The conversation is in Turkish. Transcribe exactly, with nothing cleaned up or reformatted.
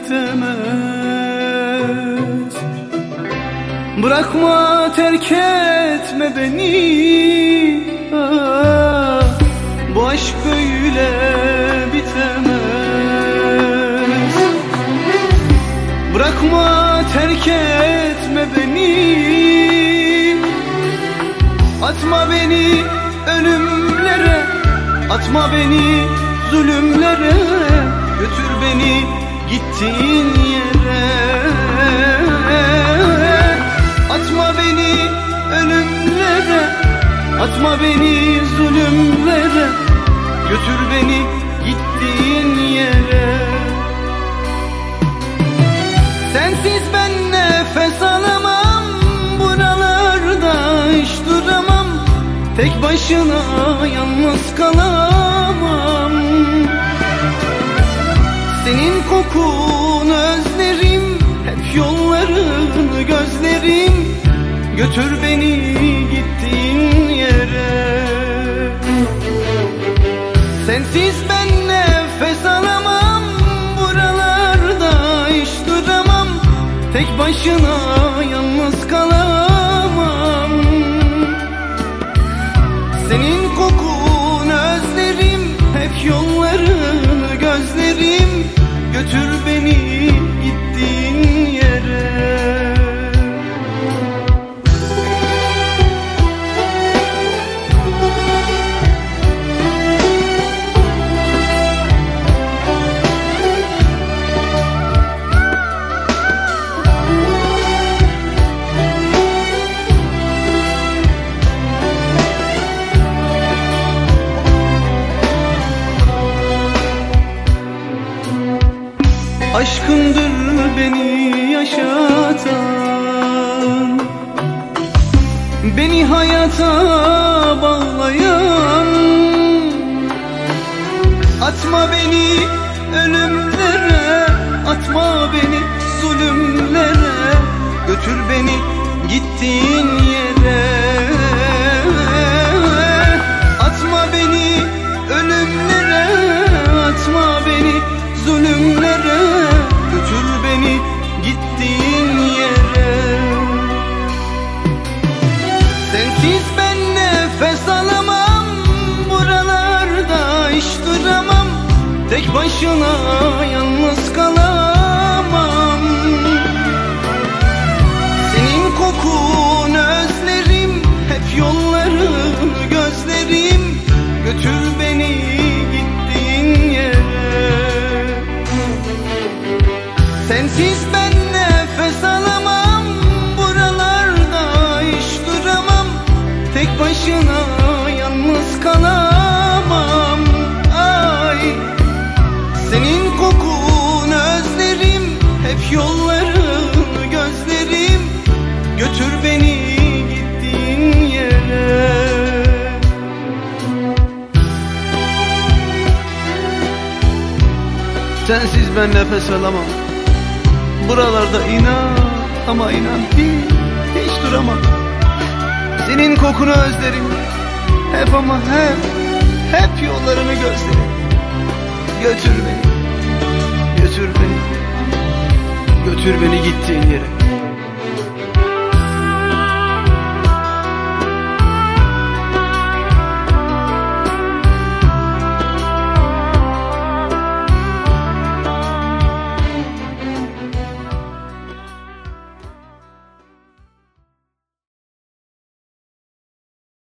bitemez. Bırakma, terk etme beni, ah, bu aşk böyle bitemez. Bırakma, terk etme beni, atma beni ölümlere, atma beni zulümlere, götür beni gittiğin yere. Atma beni ölümlere, atma beni zulümlere, götür beni gittiğin yere. Sensiz ben nefes alamam, buralarda hiç duramam, tek başına yalnız kalamam. Senin kokunu özlerim, hep yollarını gözlerim, götür beni gittiğin yere. Sensiz ben nefes alamam, buralarda hiç duramam, tek başına yalnız kalamam. Senin kokunu özlerim, hep yollarını gözlerim, götür beni gittiğin yere. Aşkındır beni yaşatan, beni hayata bağlayan. Atma beni ölümlere, atma beni zulümlere, götür beni gittiğin yere. Atma beni ölümlere, atma beni zulümlere, götür beni gittiğin yere. Sensiz ben nefes alamam, buralarda hiç duramam, tek başına yalnız kalamam. Senin kokunu özlerim, hep yollarını gözlerim, götür beni gittiğin yere. Sensiz ben nefes alamam, buralarda hiç duramam, tek başına yalnız kalamam. Ay, senin kokunu özlerim, hep yollarını gözlerim, götür beni gittiğin yere. Sensiz ben nefes alamam, buralarda inan ama inan hiç, hiç duramam. Senin kokunu özlerim, hep ama hep, hep yollarını gözlerim. Götür beni, götür beni, götür beni gittiğin yere.